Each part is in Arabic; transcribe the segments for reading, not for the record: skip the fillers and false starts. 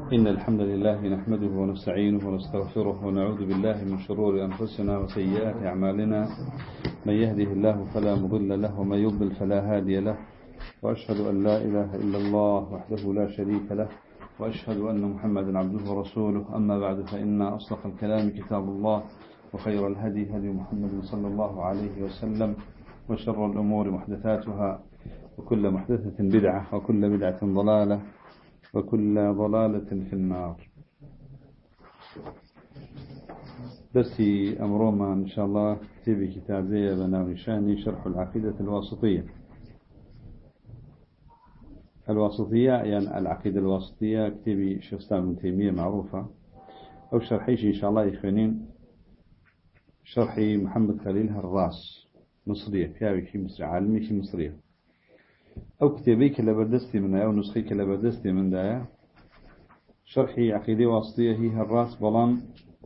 إن الحمد لله نحمده ونستعينه ونستغفره ونعوذ بالله من شرور أنفسنا وسيئات أعمالنا. من يهده الله فلا مضل له ومن يضلل فلا هادي له، وأشهد أن لا إله إلا الله وحده لا شريك له، وأشهد أن محمدا عبده ورسوله. أما بعد، فإن أصدق الكلام كتاب الله، وخير الهدي هدي محمد صلى الله عليه وسلم، وشر الأمور محدثاتها، وكل محدثة بدعة، وكل بدعة ضلالة، وكل ضلالة في النار. درسي أمروما إن شاء الله كتابي كتابية بناوي شاني شرح العقيدة الواسطية. الواسطية يعني العقيدة الواسطية، كتابي شيخ الإسلام ابن تيمية معروفة، أو شرحيش إن شاء الله يخوانين شرحي محمد خليل هراس، مصرية، كتابي في مصر، عالمي في مصرية، أو كتابي كلا بردستي منها، أو نسخي كلا بردستي من دايا. شرحي عقيدة واسطية هي هراس بلان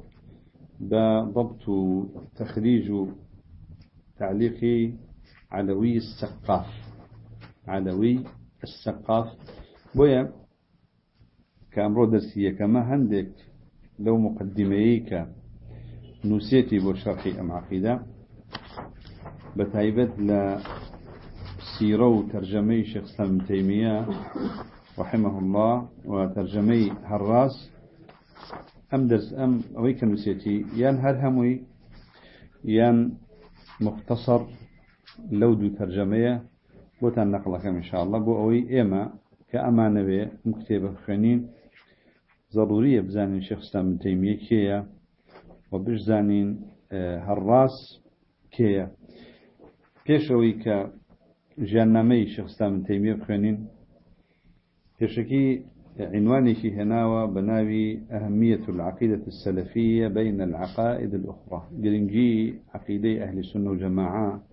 بضبط تخريج تعليقي علوي السقاف. علوي السقاف بويا كأمرو درسية كما هندك لو مقدميك نسيتي بشرحي أم عقيدة بتعيبت لسيرة وترجمي شيخ الإسلام ابن تيمية رحمه الله، وترجمي هراس أم درس أم أويك نسيتي يان هرهموي يان مختصر لودو ترجمية بوتان نقلك إن شاء الله بو أوي إما كأمانة بي مكتبة خنين ضرورية بزانين شيخ الإسلام ابن تيمية كيا، وبش زانين هراس كيا. بيشوي كجانمي شيخ الإسلام ابن تيمية خنين بيشكي عنواني في هناوة بناوي أهمية العقيدة السلفية بين العقائد الأخرى. قرنجي عقيدة أهل السنة والجماعة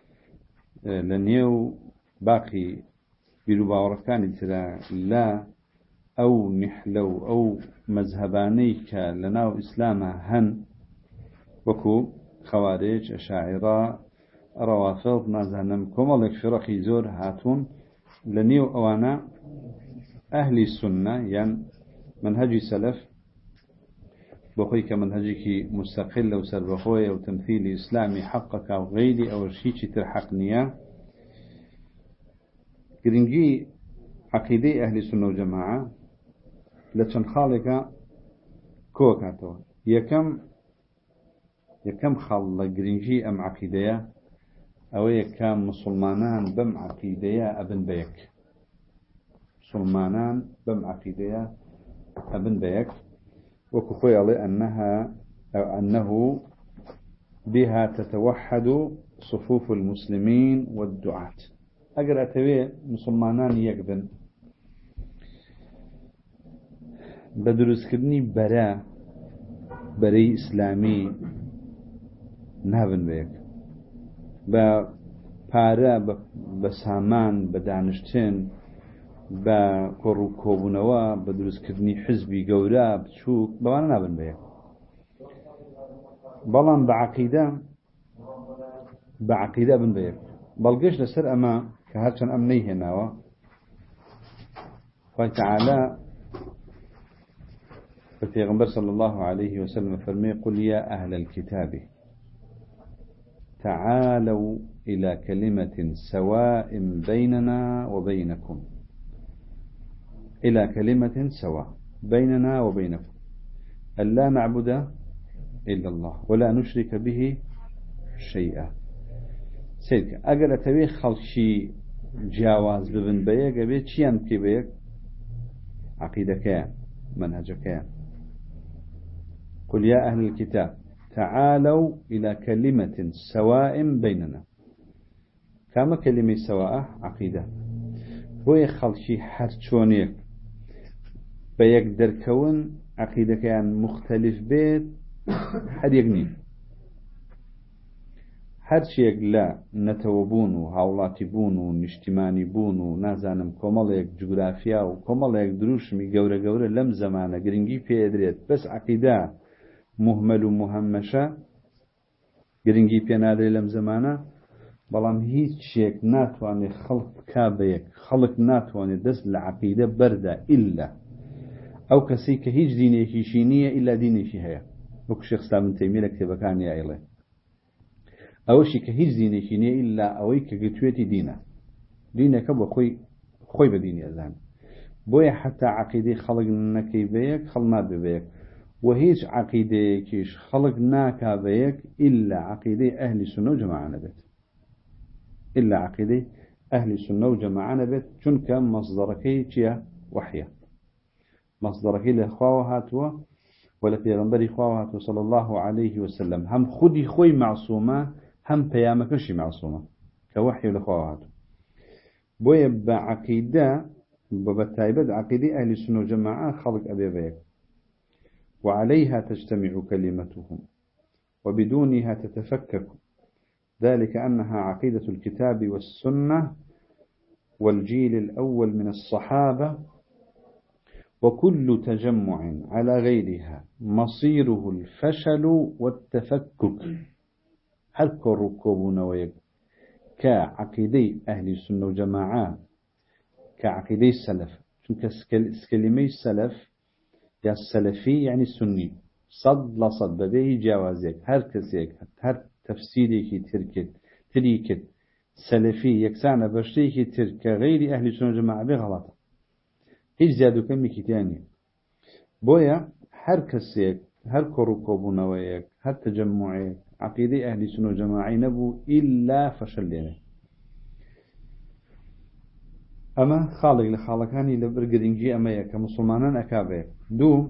لنيو باقي بلباوركان ترى لا أو نحلو أو مذهبانيك لناو إسلامها هن وكو خوارج أشاعرة روافض نازنم كمالك فرقي زور هاتون لنيو أوانا أهل السنة يعني منهج سلف بخوي كمنهجك مستقل وسربخوي وتمثيل إسلامي حقك أو غيري أو شيء ترحقنيا. قرنجي عقيدة أهل السنة والجماعة لتشن خالقا كوكاتو يكم خال قرنجي أم عقيدة أو يكم مسلمانان بم عقيدة أبن بيك، مسلمانان بم عقيدة أبن بيك، وكفي علي أنه بها تتوحد صفوف المسلمين والدعاة. أقرأ أتوي مسلمانان يقبن بدرس كدني بري إسلامي نهبن بيك بپاره بسامان بدانشتن بكوروكوبنوا بدرسكرني حزبي جورا بتشوك بوانا نابن بيه. بلان بعقيدة بن بيه بلقش لسر أما كهاتشان أمنيه ناوا فتعالى فالبيغمبر صلى الله عليه وسلم فرمي قل يا أهل الكتاب تعالوا إلى كلمة سواء بيننا وبينكم، إلى كلمة سواء بيننا وبينكم ألا نعبد إلا الله ولا نشرك به شيئا. سيدك أقل أتوي خلشي جاواز ببن بيك أبي شيان كي بيك عقيدك منهجك. قل يا أهل الكتاب تعالوا إلى كلمة سواء بيننا. كما كلمة سواء عقيدة بوي خلشي حرشونيك بيك دركون عقيدة كان مختلف بيت حد يقني حرشيك لا نتوبونو هاولاتيبونو نشتمانيبونو نازانم كوماليك جغرافيا وكوماليك دروشمي قورة لم زمانة قرنجي في ادريت بس عقيدة مهمل ومهمشة قرنجي في نادري لم زمانة بلان هیچ شيك ناتواني خلق كابيك خلق ناتواني دس العقيدة بردة إلا أو كسيك هيج ديني كيشينية إلا ديني شهية وك الشيخ الإسلام ابن تيمية كتب كان يا إليه أو شيء كهيج ديني كيشينية إلا أويك قتويتي دينك خوي بديني أذان بويا حتى عقيدة خلقنا كيبيك خلنا ببيك وهيج عقيدة كيش خلقناك بيك إلا عقيدة أهل السنة وجماعة نبت إلا عقيدة أهل السنة وجماعة نبت شنك مصدركي تيا وحيا مصدركي لخواهاتوا ولا في غنبري خواهاتوا صلى الله عليه وسلم هم خدي خوي معصومة هم بيامكشي معصومة كوحي لخواهاتوا بويا بعقيدة وبالتايبد عقيدة أهل السنة وجماعة خلق أبي بيك وعليها تجتمع كلمتهم وبدونها تتفكك ذلك أنها عقيدة الكتاب والسنة والجيل الأول من الصحابة وكل تجمع على غيرها مصيره الفشل والتفكك هل كركوبون ويك كعقيدة أهل السنة وجماعة كعقيدة السلف كلمة السلف يا السلفي يعني السني صد لصد ببيه جوازك هر كسيك هر تفسيرك تريكت سلفي يكسانا بشتيك ترك غير أهل السنة والجماعة بغلط هيج زيادو كمي كتاني بويا هر كسيك هر كروكوبو نويك هر تجمعي عقيدة أهل السنة والجماعة نبو إلا فشل لنا أما خالق لخالقاني لبرقرنجي أما يكا مسلمانا أكابيك دو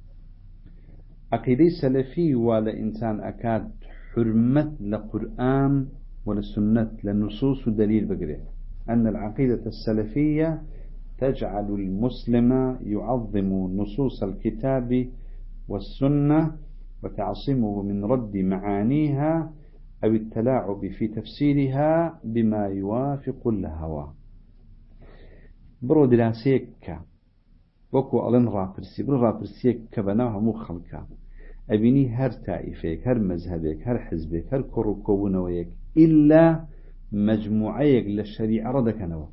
عقيدة سلفي ولا إنسان أكاد حرمت لقرآن ولا سنة لنصوص ودليل بقرية أن العقيدة السلفية تجعل المسلم يعظم نصوص الكتاب والسنة وتعصمه من رد معانيها أو التلاعب في تفسيرها بما يوافق الهوى برو دراسيك وكو ألين رابرسي برو رابرسيك كبناها مو خلقا أبيني هر تائفيك هر مذهبك هر حزبك هر كروكوبونويك إلا مجموعيك للشريعة ردك نوا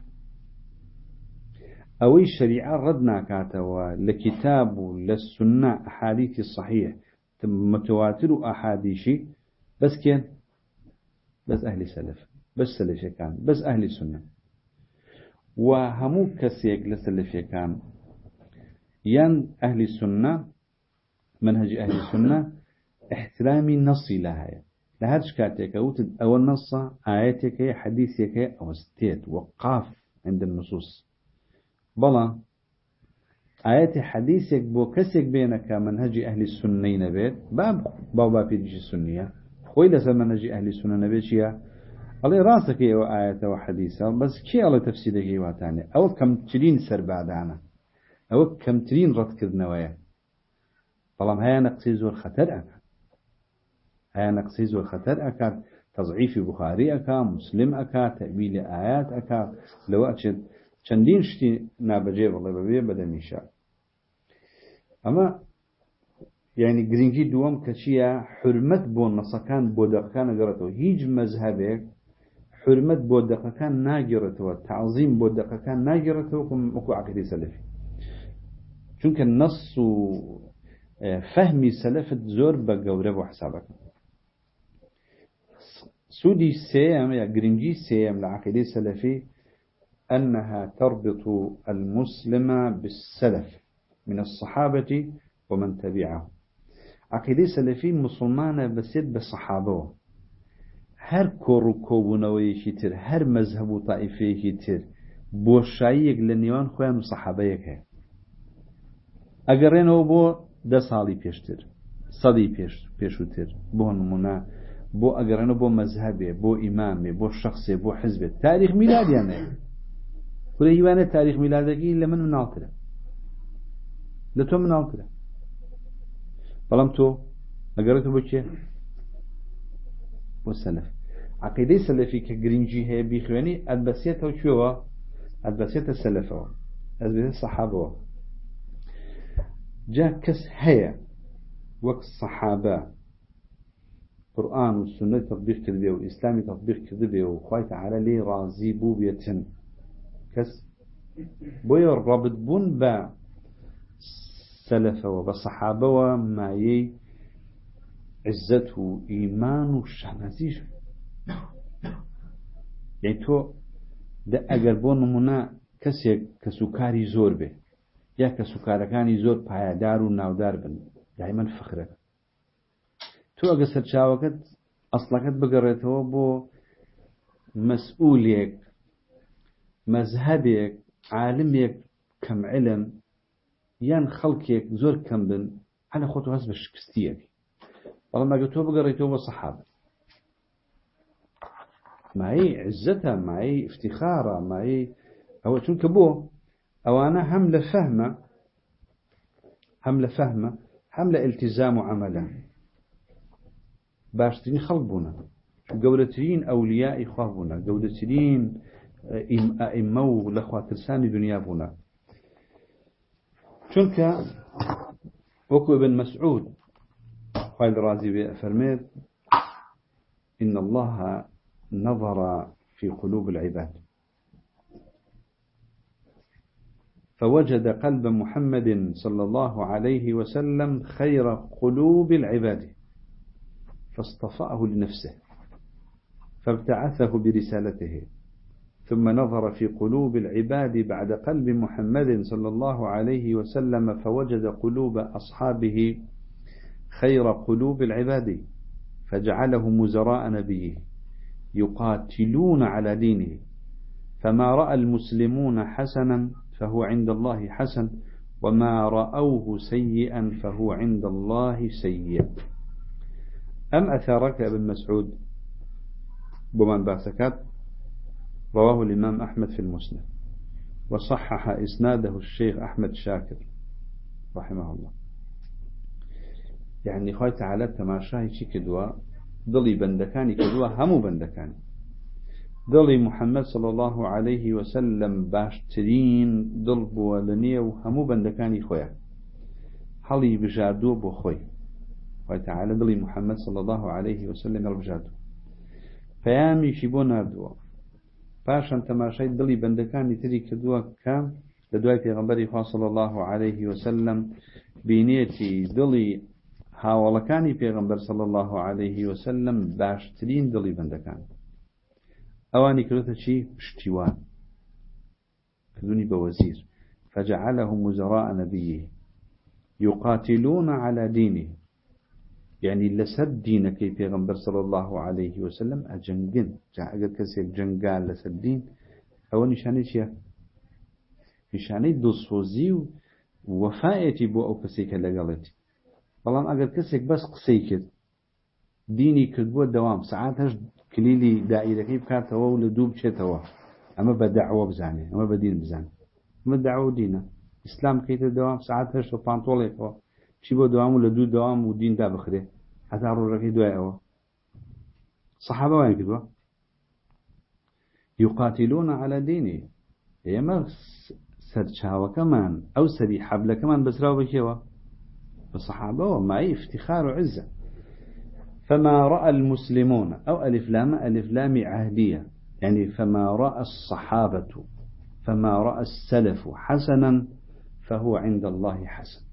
أوي الشريعة ردنا كاتوا لكتاب للسنة أحاديث الصحيح متواتر أحاديثي بس كان بس أهل سلف بس سلفي كان بس أهل السنة وهمو كسيك لسلفي كان ين أهل السنة منهج أهل السنة احترامي نصي لها لهرش كاتيك أو النص آياتك حديثك أو استيت وقاف عند النصوص بلا آيات حديثك بو كسك بينك منهج أهل السنين بيت بابا في ديش السنية خوي لسا منهج أهل السنة بيت يا الله راسك أو آيات وحديثة بس كي الله تفسيرك واتاني أو كم ترين سر بعدانا أو كم ترين رد كردنوايا طالما هيا نقصيز والخطر أكاد هيا نقصيز والخطر أكاد تضعيف بخاري أكاد مسلم أكاد تأويل آيات أكاد لو أتشد چندین شتی نابجه والله ببیه بدمیشه اما يعني گرینگی دوام کچیه حرمت بو نصکان بو دقیقان گرتو هیچ مذهبه حرمت بو دقیقان ناگرتو تعظیم بو دقیقان ناگرتو کم عقیده سلفی چونکه النص فهمي سلفت زور بقورب وحسابك سودي سيام يا جرينجي سيام العقيدة السلفي أنها تربط المسلم بالسلف من الصحابة ومن تبعه عقيدة سلفي مسلمانة بسيط بصحابه هر كوركوبونوي كتير هر مذهب طائفي كتير بوشايق لنيوان خوان صحابيك اگرينو بو 10 سالي پێشتر صدي پێشووتر بۆ نمونە بۆ ئەگەڕێنە بۆ مەذهبێ بۆ ئیمامێ بۆ شخصێ بۆ حزبێ تاریخ میلادیانە کورە هیوانێت تاریخ میلادەکەی لە من مناڵترە لە تۆ مناڵترە بەڵام تۆ ئەگەڕێتەوە بۆ کێ بۆ سەلەف عەقیدەی سەلەفی کە گرنگی هەیە بیخوێنی ئەتبەسێتەوە کوێوە ئەتبەسێتە سەلەفەوە ئەتبەسێتە سەحابەوە جا كس هيا وقت الصحابة قرآن والسنة تطبيق كذبه والإسلام تطبيق كذبه وخواهي تعالى لي رازي بوبيتن كس بويا رابط بون با سلف وبصحابة وما ي عزته إيمان وشهنازيش يعني تو ده أجر بون منا كسكاري زور به يا كسكاركاني زور پایدار و ناودار بن دائما فخره تو أجر سرچاوكت أصلكت بقريته بو مسؤوليك مذهبك عالمك كم علم يان خلقك زور كم بن أنا خطو هز بشكستيك والله ما قلتوا بقريته بالصحابة معي عزتها معي افتخارها معي أو تشوف كبوه أو أنا حملة فهمة حملة التزام عملا باشترين خلبنا جودتين أولياء إخوابنا جودتين أئمة لأخوات لسان دنيا بنا شنك وكو ابن مسعود قال رازي فرميت إن الله نظر في قلوب العباد فوجد قلب محمد صلى الله عليه وسلم خير قلوب العباد فاصطفاه لنفسه فابتعثه برسالته ثم نظر في قلوب العباد بعد قلب محمد صلى الله عليه وسلم فوجد قلوب أصحابه خير قلوب العباد فجعلهم وزراء نبيه يقاتلون على دينه فما رأى المسلمون حسنا فهو عند الله حسن وما رأوه سيئا فهو عند الله سيء أم أثارك ابن مسعود بمن باسكات رواه الإمام أحمد في المسند وصحح إسناده الشيخ أحمد شاكر رحمه الله يعني خوي تعالى تماشاي شي كدوا ضلي بندكاني كدوا همو بندكاني ضلي محمد صلى الله عليه وسلم باشترين ضلب ولنية وهمو بندكاني خويا حلي بجادو بخوي خوي تعالى ضلي محمد صلى الله عليه وسلم بجادو فيامي شبون هردوا باشن تماشاي ضلي بندكاني تري كدوا كام لدواي پیغمبري صلى الله عليه وسلم بينيتي ضلي هاوڵەکانی پێغەمبەر صلى الله عليه وسلم باشترین دڵی بەندەکان ئەوانی کردوتە چی پشتیوان کردوونی بە وەزیر فجعلهم وزراء نبيه يقاتلون على دينه يعني لسد دينك پیغمبر صلى الله عليه وسلم أجنجن أجر كسيك جنجال لسد دين أو نشاني چيا نشاني دلسوزي ووفايتي بو أو كسيك لقلتي بەڵام ئەگەر کەسێک بەس قسەی کرد دینی کردبووە دەوام سعاتەش کلیلی دائیرەکەی بکاتەوە و لە دوو بچێتەوە ئەمە بە دەعوە بزانێ ئەمە بە دین بزانێ ئەمە دەعوە و دینە ئیسلام کەیتە دەوام سعاتەش بە پانتۆڵێکەوە چی بۆ دەوام و لە دوو دەوام و دیندا بخرێ هەتا ڕۆژەکەی دوایەوە سەحابە وایان کردووە يقاتلون على دينه ئێمە سەرچاوەکەمان ئەو سەری حەبلەکەمان بەسراو بکێوە الصحابة ومعي افتخار وعزة فما رأى المسلمون أو ألف لام عهدية يعني فما رأى الصحابة فما رأى السلف حسنا فهو عند الله حسن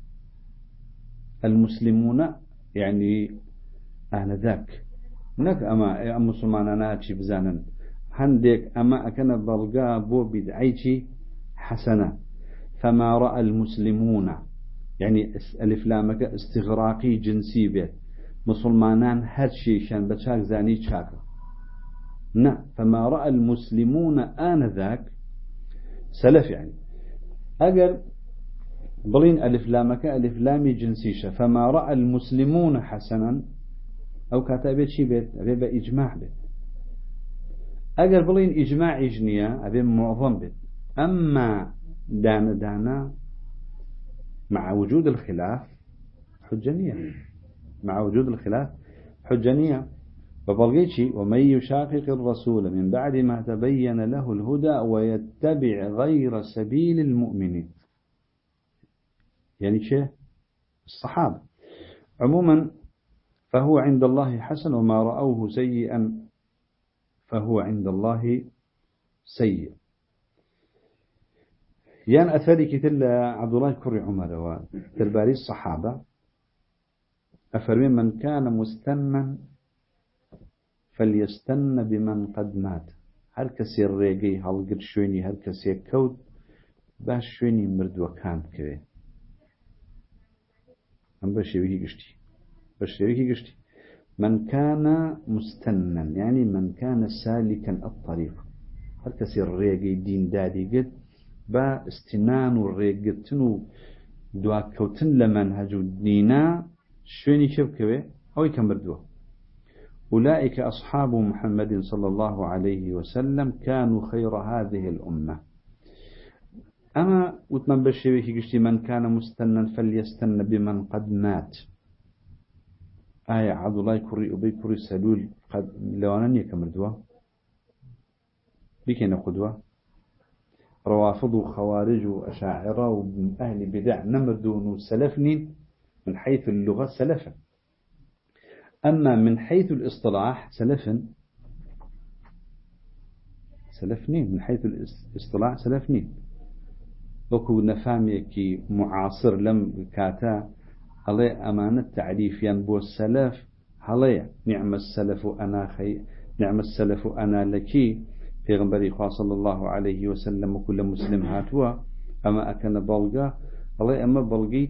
المسلمون يعني آنذاك هناك أما مسلمان ناتشي بزانا هندك أما أكن بلغا بو بدعيتي حسنة فما رأى المسلمون يعني ألف لامك استغراقي جنسي بيت مسلمانان هر شيء شان بتشاك زاني تشاكر نعم فما رأى المسلمون آنذاك سلف يعني أجر بلين ألف لامك ألف لامي جنسيشة فما رأى المسلمون حسنا أو كاتبت شي بيت أبي بإجماع بيت أجر بلين إجماع إجنية أبي معظم بيت أما دانا مع وجود الخلاف حجانية مع وجود الخلاف حجانية فبلغيتشي ومن يشاقق الرسول من بعد ما تبين له الهدى ويتبع غير سبيل المؤمنين يعني شيء الصحابة عموما فهو عند الله حسن وما رأوه سيئا فهو عند الله سيء يان أثري كتل عبد الله كري عمر وترباري الصحابة أفرمي من كان مستنا فليستن بمن قد مات هر كسي الرقي هل قد شويني هر كسي كود باش شويني مرد وكان كذا هم بشيوكي قشتي من كان مستنا يعني من كان سالكا الطريق هر كسي الرقي دين دادي قد با استنان الرقتن دواكوتن لمنهج دينا شويني شبكوه أو يكمردوه أولئك أصحاب محمد صلى الله عليه وسلم كانوا خير هذه الأمة أما وتمن بشيوه قشتي من كان مستنا فليستن بمن قد مات آية عبد الله كري أبي كري سلول قد لوانا يكمردوه بكين قدوة روافض وخوارج وأشاعرة وأهل بدع نمردون وسلفني من حيث اللغة سلفا أما من حيث الاصطلاح سلفني من حيث الاصطلاح سلفني وكو نفاميكي معاصر لم كاتا هلي أمانة تعريف ينبو السلف هلي نعم السلف أنا لكي في غنبري صلى الله عليه وسلم وكل مسلم هاتوا أما أكن بلغا هلي أما بلغي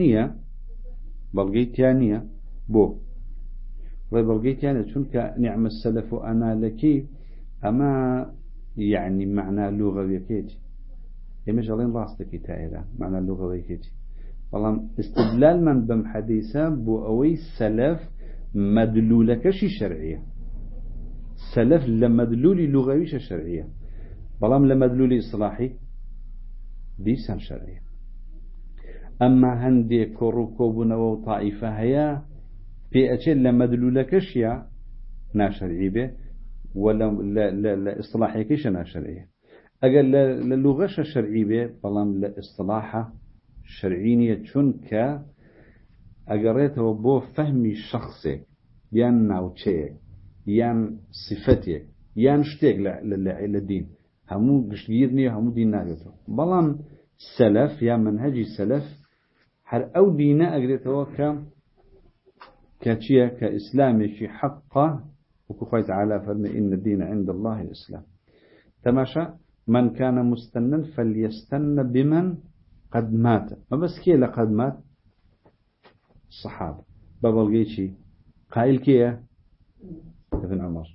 تيانية بو وبلغيت يعني شنك نعم السلف أنا لك أما يعني معنى لغوي كيتي يمجالين راستك تائرة معنى لغوي كيتي والله استدلال من بم حديثا بو أوي سلف مدلولكش شرعية سلف لمدلولي لغويش شرعية والله لمدلولي إصلاحي ديسان شرعية أما هندي كوروكوبنا وطائفة هيا في أشياء لما دلولكش يا ناشرعي به ولا لا إصلاحي كيش ناشرعي أقل للغش الشرعي به بلام لإصلاحه شرعينية شنك أقريته بو فهمي شخصي يان ناوتشيك يان صفتيك يان شتيك للدين همو قشتيرني همو دين ناقته بلام سلف يا منهجي سلف هر أو دينا أقريته كاتشيا كإسلامي في حقه وكفاية تعالى فرمي إن الدين عند الله الإسلام تماشى من كان مستنا فليستن بمن قد مات ما بس كي لقد مات الصحابة بابلغيشي قائل كيه ابن عمر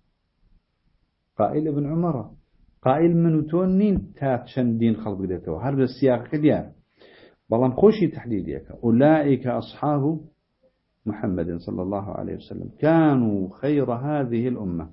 قائل من تونين تاتشن دين خلق ديته هذا السياق كديار بلام خوشي تحديديك أولئك أصحاب محمد صلى الله عليه وسلم كانوا خير هذه الأمة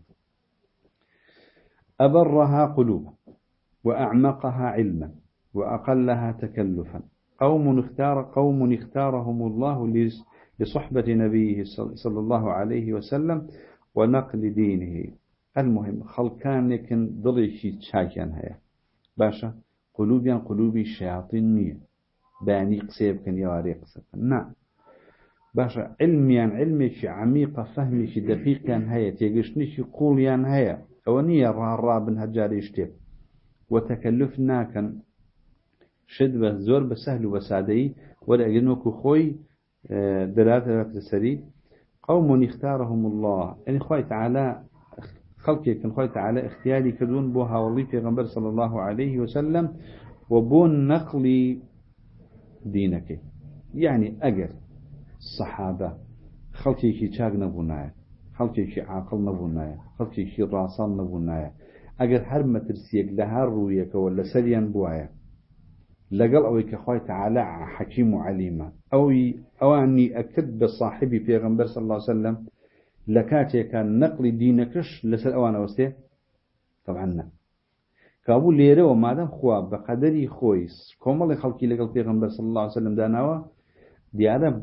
أبرها قلوبا وأعمقها علما وأقلها تكلفا قوم اختارهم الله لصحبة نبيه صلى الله عليه وسلم ونقل دينه المهم خلقان يكن ضليشي تشاكيان هيا باشا قلوبي شياطينية باني قسيب كان يواري قسيب نعم باشا علمي شي عميقة فهمي شي دقيق كان هيا تيقشني شي قول يان هيا أونية رابن هجاري يشتيب وتكلفنا كان شد زور بسهل وبسادي ولا أجنوك خوي دلالة سري قوم اختارهم الله يعني خوي تعالى خلقي كان خوي تعالى اختياري كدون بوها والله في غنبر صلى الله عليه وسلم وبون نقل دينك يعني أجر الصحابة خلقي كي شاق نبونايا خلقي كي عاقل نبونايا خلقي كي راسان نبونايا أجر حرمة ترسيك لها رويك ولا سريان بوايا لقل أويك خوي تعالى حكيم وعليمة أو أني أكد بصاحبي في غنبر صلى الله عليه وسلم لكاتي كان نقل دينكش لسل أوانا وستي طبعا لا كابو ليرة ومادام خواب بقدري خويس كومالي خلقي لقل في غنبر صلى الله عليه وسلم داناوا ديارة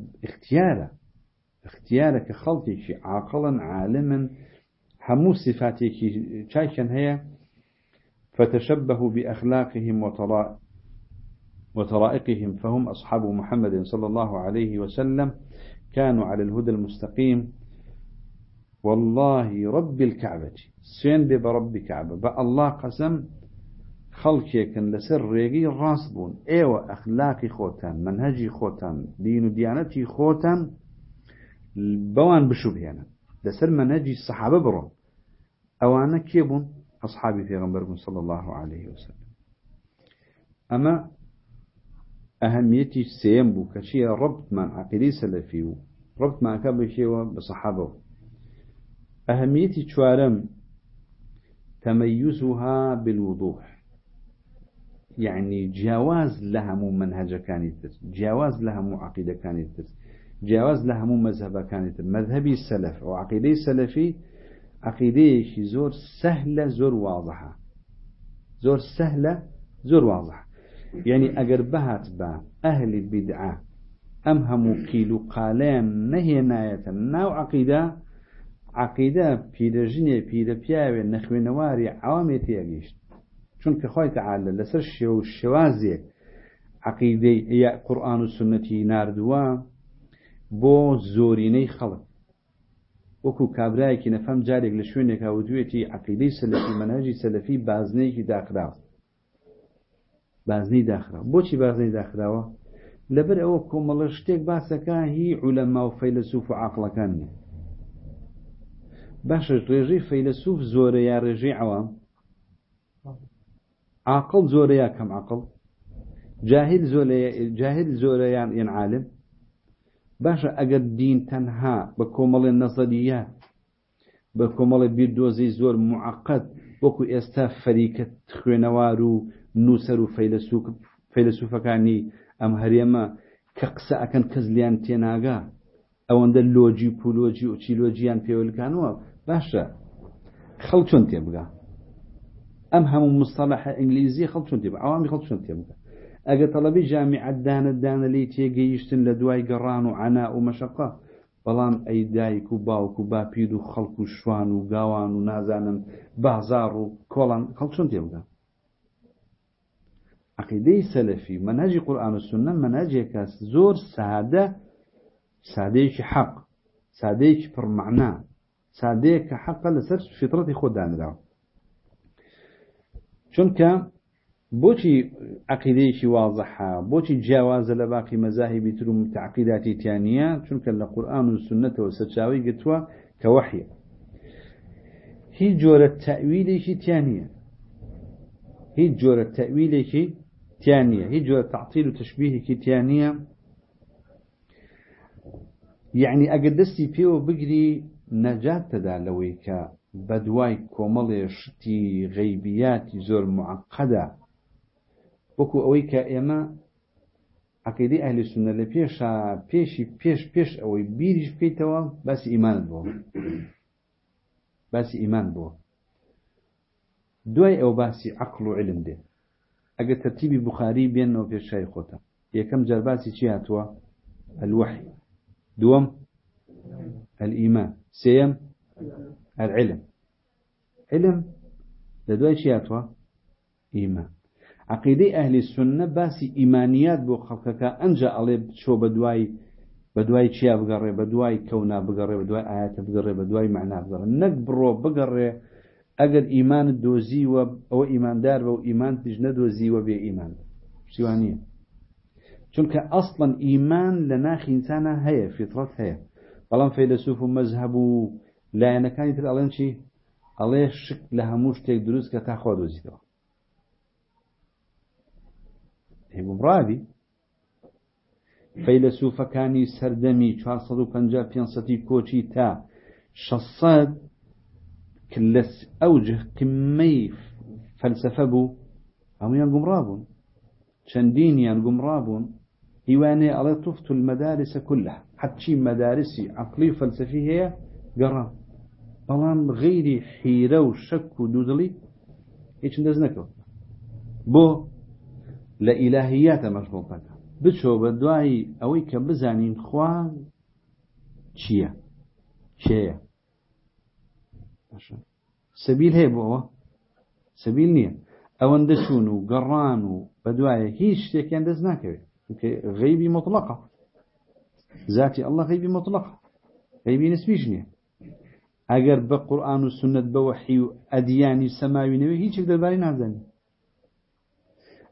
اختيارك خلقي عاقلا عالما همو صفاتك شايشا هي فتشبهوا بأخلاقهم وطرائقهم فهم أصحاب محمد صلى الله عليه وسلم كانوا على الهدى المستقيم والله رب الكعبة سين برب كعبة الله قسم خەڵکێکن لەسەر ڕێگەی ڕاست بوون ئێوە ئەخلاقی خۆتان منهەجی خۆتان دین و دیانەتی خۆتان بەوان بشوبهێنن لەسەر منهەجی سەحابە بڕۆن ئەوانە کێ بوون ئەصحابی پێغەمبەر بوون صلی الله عليه وسلم ئەمە ئەهەمیەتی سێم بوو کە چیە ڕەبتمان عەقیدەی سەلەفی و ڕەبتمانکە بەشێوە بە سەحابە ئەهەمیەتی چوارەم تەمەیوزها بالوضوح يعني جیاواز لە هەموو منهەجەکانی تر جیاواز لە هەموو عەقیدەکانی تر جیاواز لە هەموو مەذهبەکانی تر مەذهبی سەلەف و عەقیدەی سەلەفی عەقیدەیەکی زۆر سەهلە زۆر واضحە زۆر سەهلە زۆر واضحە يعني ئەگەر بەهات بە ئەهلی بیدعە ئەم هەموو قیل و قالەیان نەهێنایەتە ناو عەقیدە پیرەژنێ پیرەپیاوێ نەخوێنەواری عەوامێ تێگەیشت چونکە خۆی تەعالە لەسەر شێوازێک عەقیدەی یا قورئان و سنەتی ناردووە بۆ زۆرینەی خەڵک وەکو کابرایەکی نەفەم جارێک لە شوێنێک هاوتوێتی عەقیدەی سەلەفی منهەجی سەلەفی بازنەیەکی داخراوە بازنەی داخراوە بۆچی بازنەی داخراوە لەبەر ئەوە کۆمەڵە شتێک باسەکە هی عولەما و فەیلسوف و عاقڵەکان نیە باشە ڕێژەی فەیلسوف زۆرە یا ڕێژەی عەوام عاقڵ زۆرە یا کەم عاقڵ جاهل زۆرە یان عالم باشە ئەگەر دین تەنها بە کۆمەڵێ نەزەریات بە کۆمەڵێ بیردۆزی زۆر معقد وەکو ئێستا فەریکە خوێنەوار و نووسەر و فەیلسوفەکانی ئەم هەرێمە کە قسە ئەکەن کەس لیان تێناگا ئەوەندە لۆجی پولۆجی و چیلۆجییان پێوەلکانەوە باشە خەڵک چۆن تێبگا ئەم هەموو مستەڵەحە ئینگلیزی خەڵک چۆن تێبگا ئەوامی خەڵک چۆن تێبگا ئەگەر تەڵەبی جامیعەت دانە لی تێگەیشتن لە دوای گەڕان و عەنا و مەشەقە بەڵام ئەی دایک و باوک و باپیر و خەڵک و شوان و گاوان و نازانم بازار و کۆڵان خەڵک چۆن تێبگا عەقیدەی سەلەفی منهەجی قورئان و سونە منهەجێکە زۆر سادەیەکی حەق سادەیەکی پڕمەعنا سادەیەک کە حەقە لەسەر فیترەتی خۆ دانراوە چونکە بۆچی عەقیدەیەکی واضحە بۆچی جیاوازە لە باقی مەذاهیبی تر و متعقیداتی تیانیە چونکە لە قورئان و سونەتەوە سەرچاوی گرتووە کە وەحیە هیچ جۆرە تەئویلێکی تیانیە هیچ جۆرە تەئویلێکی تیانیە هیچ جۆرە تەعتیل و تەشبیهێکی تیانیە یعنی ئەگەر دەستی پێوە بگری نەجات تەدا لەوەی کە بەدوای کۆمەڵێ شتی غەیبیاتی زۆر معقەدە وەکو ئەوەی کە ئێمە عەقیدەی ئەهلی سونە لە پێش ئەوەی بیریش بکەیتەوە باسی ئیمان بووە دوای ئەو باسی عەقڵ و علم دێ ئەگەر تەرتیبی بوخاری بێنەوە پێشای خۆتە یەکەم جار باسی چی هاتووە الوحی دووەم الإيمان سيم العلم علم لدواي شياتوا إيمان عقيدة أهل السنة باسي إيمانيات بو خلقك أنجا عليه شو بدواي شيا بقرر بدواي كونا بقرر بدواي آيات بقرر بدواي معنى بقرر نقبرو بقرر أجر إيمان الدوزي أو إيمان دار أو إيمان تجن دوزي وبي إيمان شوانية چونك أصلا إيمان لناخ إنسان هي فطرة هي بەڵام فەیلسوف و مەذهب و لایەنەکانی تر ئەڵێن چی ئەڵێ شک لە هەموو شتێک دروست کە تا خوا دۆزیتەوە هێگومڕاوی فەیلسوفەکانی سەردەمی 450-500 کۆچی تا 600 کە ئەوجه قمەی فەلسەفە بوو هەمویان گومڕا بوون چەندینیان گومڕا بوون هیوانێ ئەڵێ طفت المدارس كلها حتى مدارسي عقلي وفلسفي هي قرام بلان غيري حيرة وشك ودودلي هيك ندزنكو بو لإلهيات مشغولتك بتشو بدواي أويك بزانين خوان چيا سبيل هي بو سبيل نية أو اندشونو قرانو بدواي هيش تيكي اندزناكو غيبي مطلقة ذاتي الله غيبي مطلقة غيبي نسبيجني اگر بقرآن و سنت بوحي و ادياني سماوي نوي هيچ دەربارەی نازاني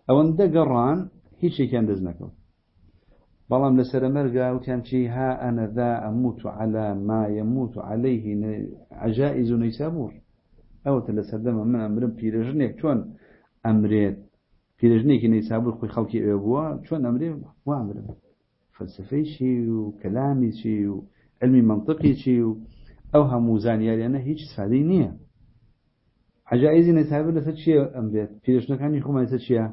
أو أن قران هيك شيء كان دزنكو بلام لسر مرقا وكان شيء ها أنا ذا أموت على ما يموت عليه عجائز نيسابور أو تلسر دم من أمرم في رجنيك شون أمريت في رجنيك نيسابور خوي خلقي أبوه شون أمريت وأمرم فلسفي شيء وكلامي شيء علمي منطقي شيء أو هموزان يعني أنا هيك استفادة نية عجائز نيسابور لسر شيء أمريت في رجنيك عني خوما لسر شيء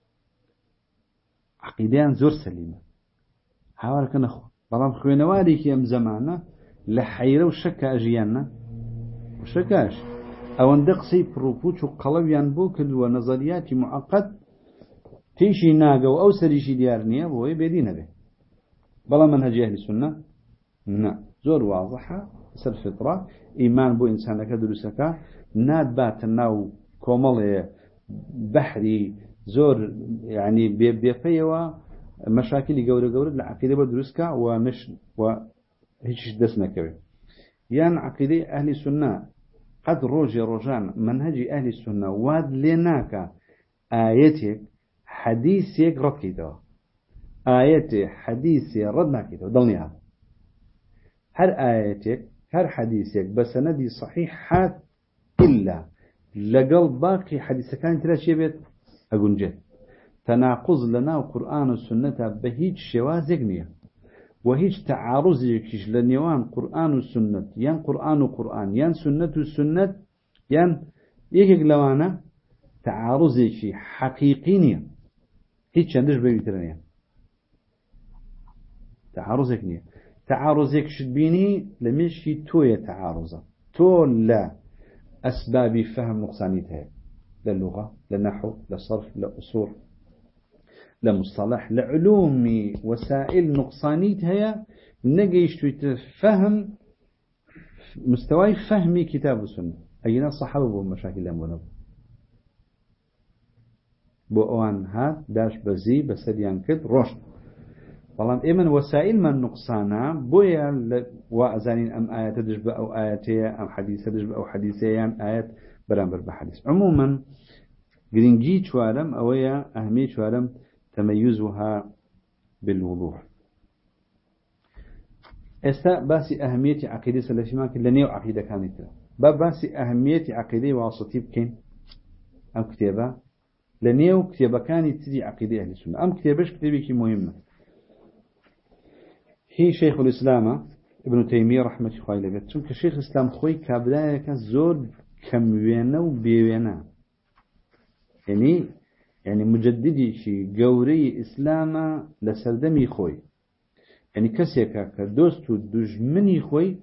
عقيدان زور سليمة حاول كنخو بلام خوينواري كي ام زمانه لحيره وشك اجيانا وشكاش او اندقسي بروبوش وقلب ينبوك ونظريات معقد تيشي ناقو او سريشي ديارنيا بوي بيدينا به بلا منهج اهل السنه نا زور واضحه سر فطره ايمان بو انسانك دروسك ناد بات ناو كومل بحري زور يعني بيفيوا مشاكل جورة العقيدة بدرسكا ومش وهيش دسنا كبير يعني عقيدة أهل السنة قد روجان منهج أهل السنة واد لناك آياتك حديثك رد كده آياتك حديثك ردنا كده ضلنيها هر آياتك هر حديثك بس ندي صحيحات إلا لقل باقي حديثك كان تلا شيء بيت أقول جد تناقض لنا القرآن والسنة بهيج شوازق نية وهيج تعارض يكش لنيوان قرآن والسنة ين قرآن وقرآن ين سنة والسنة ين يكيك لوانا تعارض يكش حقيقي نية هيج شندش بيترنية تعارض يكنية تعارض يكش بيني لمشي تو يتعارض تو لا أسباب فهم نقصانيتها للغة للنحو للصرف للأصول لمصطلح لعلوم وسائل نقصانيت هي نجيش تفهم مستوى فهمي كتاب السنة أينا الصحابة والمشاكل لهم بوان هات داش بزي بسديان كد رشد والله إيمن وسائل من نقصانا بويا وأزانين أم آيات تجب أو آياتية أم حديثة تجب أو حديثية آيات برامبر بحديث عموما جرينجي شوالم أويا أهمية شوالم تميزها بالوضوح استا باسي أهمية عقيدة سلفي ماك لنيو عقيدة كانت باسي أهمية عقيدة واسطي بكين أم كتابة لنيو كتابة كانت تدي عقيدة أهل السنة أم كتابش كتابة كي مهمة هي شيخ الإسلام ابن تيمية رحمة الله عليه چونك شيخ الإسلام خوي كابلايا كان زور كموينة وبيوينة يعني مجددي شي قوري إسلاما لسردمي خوي يعني كسيكا كدوستو دجمني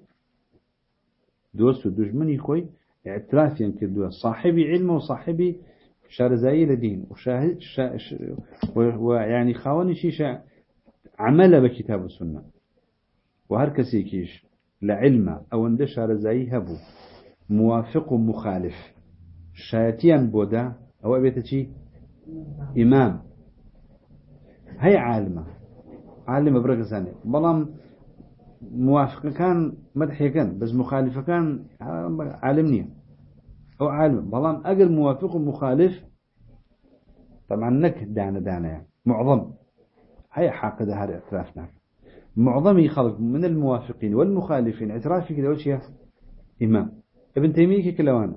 خوي اعترافيا كدوا صاحبي علم وصاحبي شارزائي لدين وشاهد ويعني خاوني شيشا عمل بكتاب السنة وهر كسيكيش لعلم أو اند شارزائي هبو موافق مخالف شاتيا بودا أو أبيتشي إمام هي عالمة برقصاني بلام موافق كان مدحي كان بس مخالف كان عالمني أو عالم بلام أقل موافق مخالف طبعا نك دانا يعني معظم هي حاقدة هذا اعترافنا معظم خلق من الموافقين والمخالفين اعترافي كده وش إمام ابن تيمية كلوانا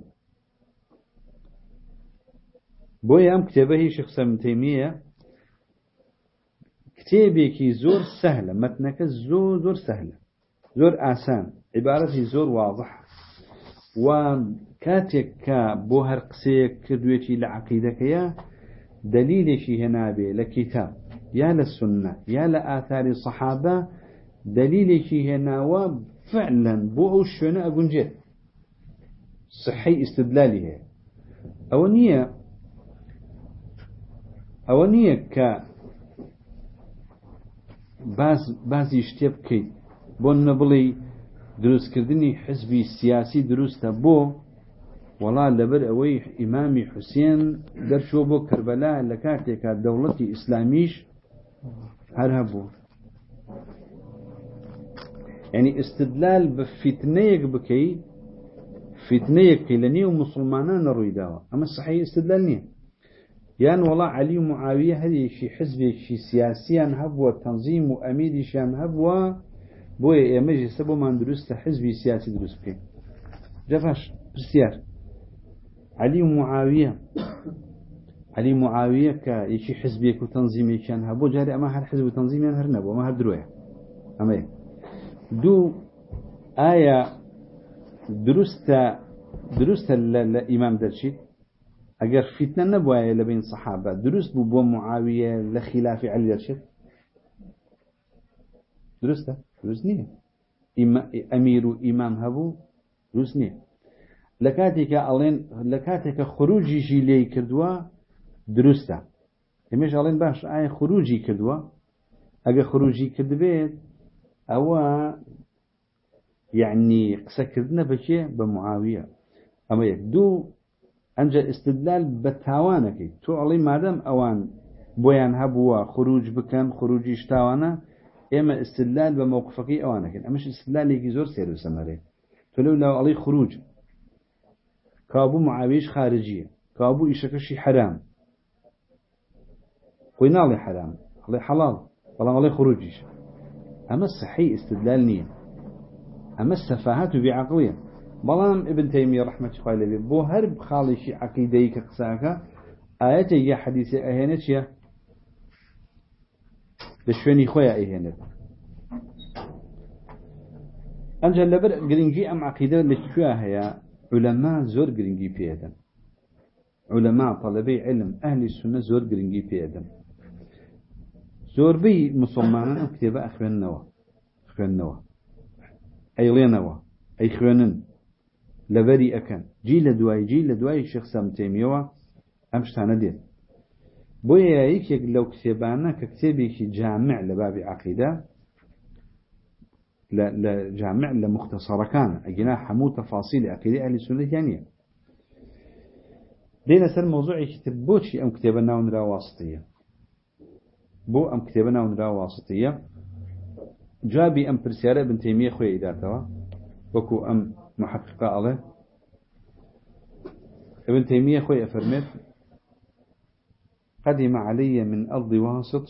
بويا أم كتابه شخص ابن تيمية كتابك زور سهلة متنك زور سهلة زور آسان عبارته زور واضح وكاتك بوهر قسيك كدويتي لعقيدك يا دليل شي هنا به لكتاب يا للسنة يا لآثار الصحابة دليل شي هنا وفعلا بوشنا أقول جد صحي استدلاله أونية ك بعض يشتيب كي بون نبلي دروس كردني حزبي سياسي دروس تبو والله لبر أوي إمامي حسين درشو بو كربلاء لكاتك دولتي إسلاميش هرهبو يعني استدلال بفتنيك بكي فتنيك لنيو مسلمانان رويداوا أما الصحيح استدلال نيه يعني والله علي ومعاوية هذه شي حزب شي سياسيا هبوا تنظيم وأميري شان هبوا بوي مجلس بو من درست حزبي سياسي درست بيه جفاش بسيار علي ومعاوية كيشي حزبي وتنظيمي كان هبوا جاري أما هر حزب وتنظيمي هر نبوا ما هر دروية أما دو آية درست الإمام درشيد اگر فتنه نبوایه لبین صحابه درست بو معاویه لخلاف علی درشد درسته درست نیه امیر و امام هبو درست نیه لکاتی که خروجی جیلی کردوا درسته همیشه الان باش آیا خروجی کردوا اگر خروجی کرد بید او يعني قصة كردنا بشيء بمعاوية اما یک دو انجا استدلال بتاوانك تو علي مادام اوان بويان هبوا خروج بكن خروجي اشتاوانا اما استدلال بموقفك اوانك اما مش استدلال يجي زور سير بسمره فلو علي خروج كابو معاويش خارجية كابو إشكشي حرام قلنا علي حرام علي حلال والله علي خروجيش اما الصحي استدلال نية اما السفاهات بعقلية بلام ابن تيمية رحمة الله عليه بو هرب خالشي عقيدي كقساكا آيات يا حديث اهانت يا بشوني خويا اهانت انجل لبر قرنجي ام عقيدة لشوها هي علماء زور قرنجي بيدا علماء طلبي علم اهل السنة زور قرنجي بيدا زور بي مصممانا كتابة اخوان نوا اي خوانن لبري أكن جيل دواي الشيخ سام تيمية أمشتانا دين بويا يك لو كتابانا ككتابي جامع لباب عقيدة لا جامع لمختصر كان أجنا حمو تفاصيل عقيدة أهل السنة ثانية دينا سر موضوع كتاب بوشي أم كتابنا ونرا واسطية بو أم كتابنا ونرا واسطية جابي أم برسيارة ابن تيمية خوي إداتها وكو أم محققة عليه ابن تيمية خوي أفرمت قدم علي من أرض واسط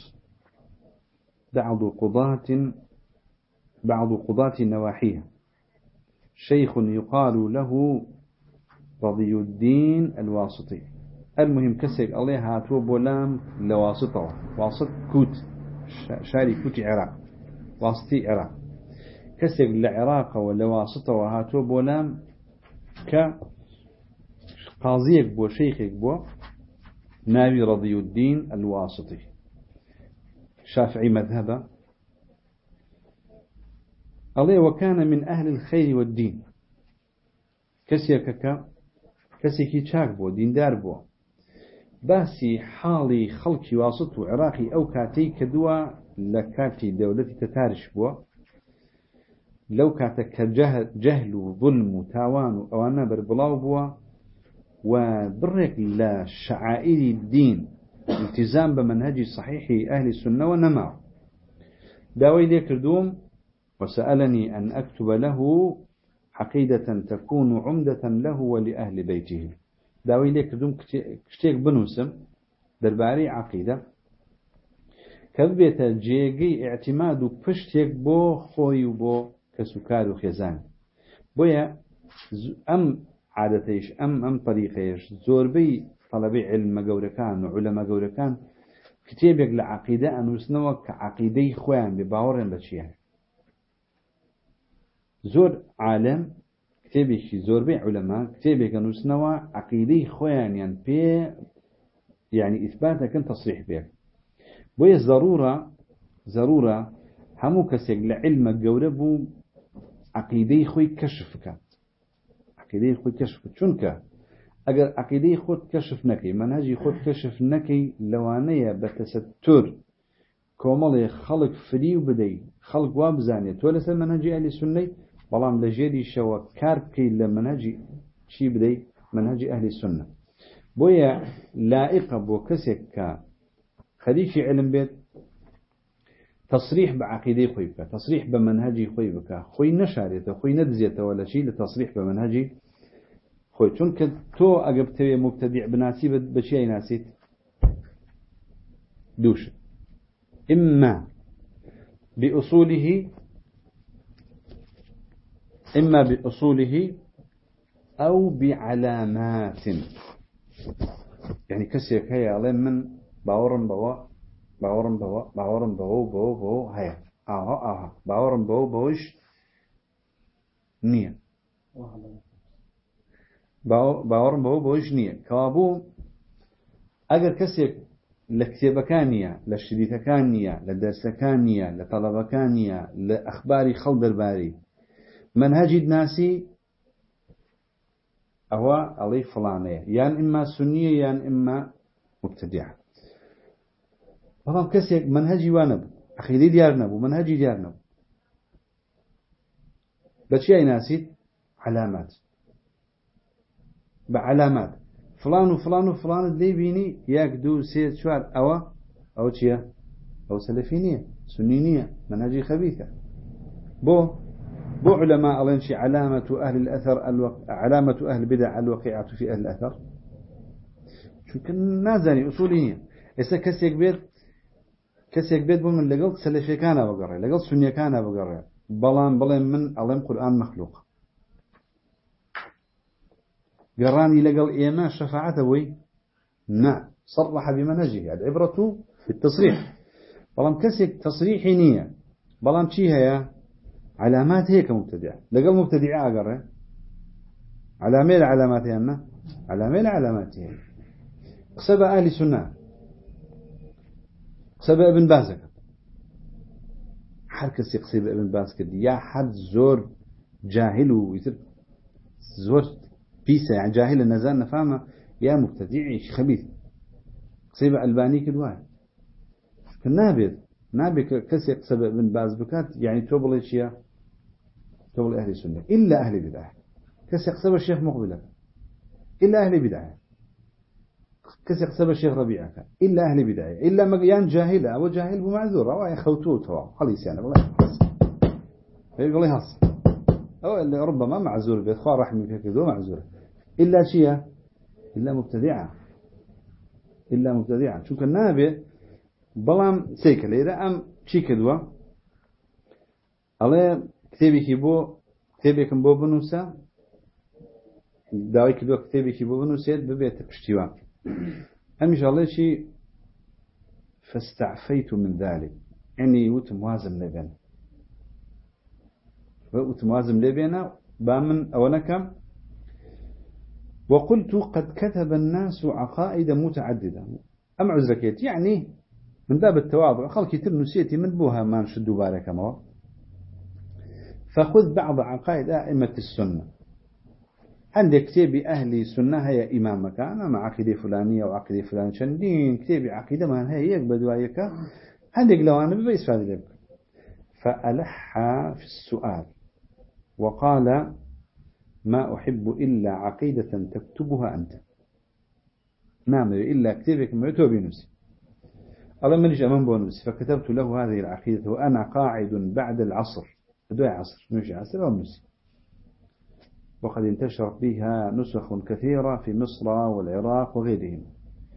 بعض قضاة نواحيها شيخ يقال له رضي الدين الواسطي المهم كسك عليه هاتو بولام لواسطه واسط كوت شاري كوت عراق واسطي عراق كسك لعراق ولا واسطه وهاتو بولام كقاضيك بو شيخك بو ناوي رضي الدين الواسطي شافعي مذهبه عليه وكان من أهل الخير والدين كسيكي تشاك بو دين دار بو باسي حالي خلقي واسط وعراقي أو كاتي كدوا لكاتي دولتي تتارش بو لو كاتك جهل وظلم وتاوان وأوانا بربلاو بو وبرك لشعائر الدين التزام بمنهج صحيح أهل السنة والنماء داوي لي كردوم وسألني أن أكتب له عقيدة تكون عمدة له ولأهل بيته داوي لي كردوم كشتيك بنوسم درباري عقيدة كذبت جيجي اعتماد بشتيك بو خوي وبو كسكار وخزان بويا أم عادتيش أم طريقيش زوربي طلبي علم جوركان وعلماء جوركان كتابك لعقيدة أنوسنوا كعقيدة خوان بباورن بشيء زور عالم كتابك زوربي علماء كتابك أنوسنوا عقيدة خوان يعني إثباتك أن تصريح بك وهي ضرورة همو كسيك لعلم جوربو عقيدة خوي كشفك عقيدة خود كشف چونك اگر عقيدة خود كشف نكي منهجي خود كشف نكي لوانية بتستر كومالي خلق فري وبدي خلق وابزانية تولس منهجي أهل السنة بلان لجيدي شوا كاربكي لمنهجي شي بدي منهجي أهل السنة بويا لائقة بو كسك خديشي علم بيت تصريح بعقيدة خوي بك تصريح بمنهجي خوي بك خوي نشاريته خوي ندزيته ولا شيء لتصريح بمنهجي خوي چونك تو اجبت مبتدع بناسي بشيء ناسيت دوش إما بأصوله أو بعلامات. يعني كسيك هيا على من باورن بوا هيا باورن بوش نية باورن بوش نية كوابو أجر كسيك لكتابكانية لشريككانية لدرسكانية لطلبكانية لأخبار خلد الباري منهج الناسي أهو عليه فلانية يعني إما سنية يعني إما مبتدعة. فهم كسيك منهجي وانب أخيدي ديار نبو منهجي ديار نبو بشيء ناسي علامات بعلامات فلان وفلان وفلان اللي بيني ياكدو سيد شوار أو تشيا أو سلفينية سنينية منهجي خبيثة بو علماء الله ينشي علامة أهل الأثر علامة أهل البدع الوقيعة في أهل الأثر شو كان نازني أصولية إذا كسيك بيت بو من لقلت سلفي كان بقرأ لقلت سنية كان بقرأ بلان من علم قرآن مخلوق قراني لقل إيمان شفاعته وي نعم صرح بمنهجه العبرة بالتصريح بلان كسيك تصريحي نية بلان شيها يا علامات هيك مبتدعة لقل مبتدعة أقرأ علامات أنا علامات هي قصب أهل سنة قصب ابن بازك حركة يقصب ابن باز كدي يا حد زور جاهل ويتر زور بيسا يعني جاهل النزال نفهمه يا مبتدعي خبيث قصب ألباني كدواي نابي كسي يقصب ابن باز بكات يعني توبل إشياء توبل أهل السنة إلا أهل بدعة كسي يقصب الشيخ مقبلة إلا أهل بدعة كسي يقصب الشيخ ربيعة إلا أهل بدعة إلا مقيان جاهلة أو جاهل بمعذور أو يخوتوه توا خليس يعني والله بس يقول لي هص أو اللي ربما معذور بيتخوار رحمي في كذو معذور إلا شيء إلا مبتدعة شو كان نابي بلام سيكل إذا أم شي كذوة الله كتابي بو بنوسا داوي كذوة كتابي بو بنوسيت ببيت بشتيوان إن شاء الله شيء فاستعفيت من ذلك يعني وتموازم لبينا بامن أولكم وقلت قد كتب الناس عقائد متعددة أم عزركيت يعني من باب التواضع خلقي ترنسيتي من بوها ما نشدوا بارك ما فخذ بعض عقائد أئمة السنة عندك كتابي أهلي السنة هي إمامك أنا مع عقيدة فلانية وعقيدة فلان شندين كتابي عقيدة ما هي يقبدوا عندك لو أنا ببيس فهذا لك فألح في السؤال وقال ما أحب إلا عقيدة تكتبها أنت نعم إلا كتابك ما يتوب نفسي الله منيش أمام بونس فكتبت له هذه العقيدة وأنا قاعد بعد العصر بدوي عصر مش عصر أو نسي وقد انتشرت بها نسخ كثيرة في مصر والعراق وغيرهم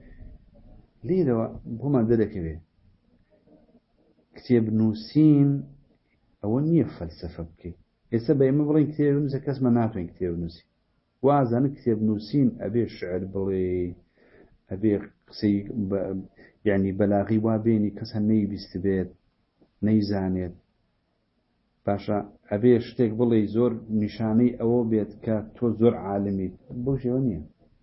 ليه هما ذلك به كتاب نوسين أو نية فلسفة بكي يسبب يمبرين كتاب نوسي كاسما ناتوين كتاب نوسي وازان كتاب نوسين أبي الشعر بلي أبي قصي يعني بلاغي وابيني كسني بيستبيت نيزانيت باشا أبي اشتك بلي زور نشاني أو بيت كتو زور عالمي بوشي ونيا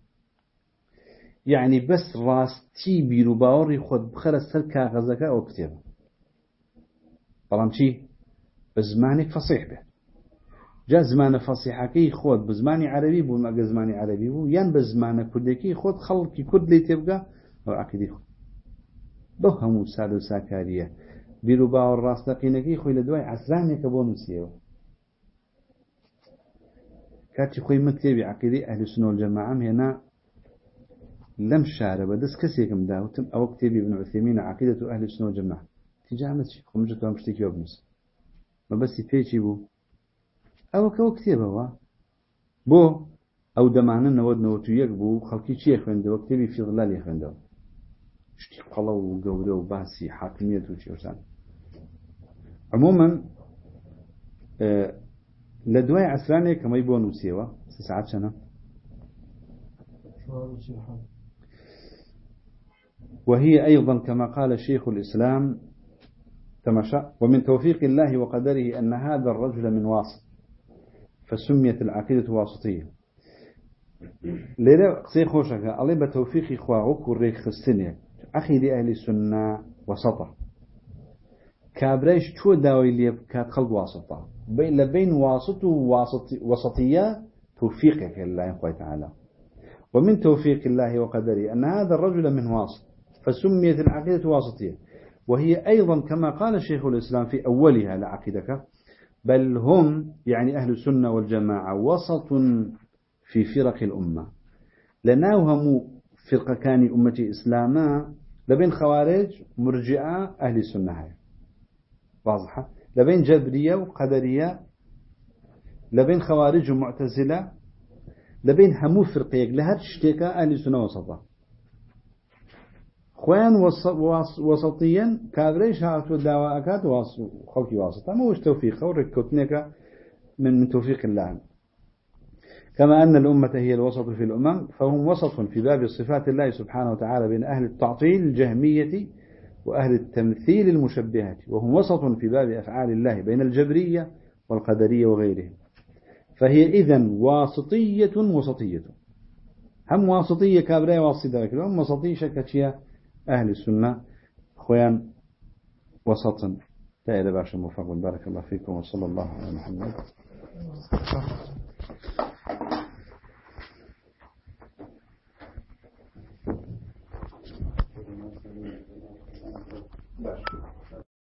يعني بس راستي بيرو باوري خود بخلص سلكا غزكا أو كتابه بلام شي بزمانك فصيح به جا زمان فصيحكي خود بزماني عربي بو ما زماني عربي بو ين بزمان كردكي خود خلقي كرد لي تبقى أو عقيدي خود بوهمو سادو ساكارية بيرو باور راستقينكي خوي لدواي عسراني كبونو سيو كاتي خوي مكتبي عقيدي أهل السنة والجماعة هنا لم شارب دس كسيكم داوتم أو كتبي ابن عثيمين عقيدة أهل السنة والجماعة تجامت شي خمجت ومشتكي وبنس ما بس يفيشي بو أو كو كتبه بو أو دمعنا نود نوتو يكبو خلقي شي يخوينده وكتبي في ظلال يخوينده شتي قلو وقوله وباسي حاكمية وشيوسان عموما لدواء عسراني كما يبون وسيوة 9 سنة وهي أيضا كما قال شيخ الإسلام تمشى ومن توفيق الله وقدره أن هذا الرجل من واسط فسميت العقيدة واسطية لذا قصي خوشك الله بتوفيق إخوائك والريك خستني أخي لأهل السنة وسطة كابريش شو داوي اللي كانت خلق واسطة بين واسط وسطية توفيقك الله تعالى ومن توفيق الله وقدره أن هذا الرجل من واسط فسميت العقيدة واسطية وهي أيضا كما قال شيخ الإسلام في أولها لعقيدك بل هم يعني أهل السنة والجماعة وسط في فرق الأمة لناوهم فرقة كان أمتي إسلاما لبين خوارج مرجئة أهل السنة هاي واضحة لبين جبرية وقدرية لبين خوارج ومعتزلة لبين همو فرقية لهذا اشتكى أهل السنة وسطة خوان وسطيا كابريش هاتوا دواءكات خلقي واسطة ما وش توفيقه وركوتنك من توفيق الله كما أن الأمة هي الوسط في الأمم فهم وسط في باب صفات الله سبحانه وتعالى بين أهل التعطيل الجهمية وأهل التمثيل المشبهة وهم وسط في باب أفعال الله بين الجبرية والقدرية وغيرهم فهي إذن واسطية وسطية هم واسطية كابرية واسطة هم وسطية شكتشية أهل السنة خوان وسطا لا إذا باشا موفق بارك الله فيكم وصلى الله على محمد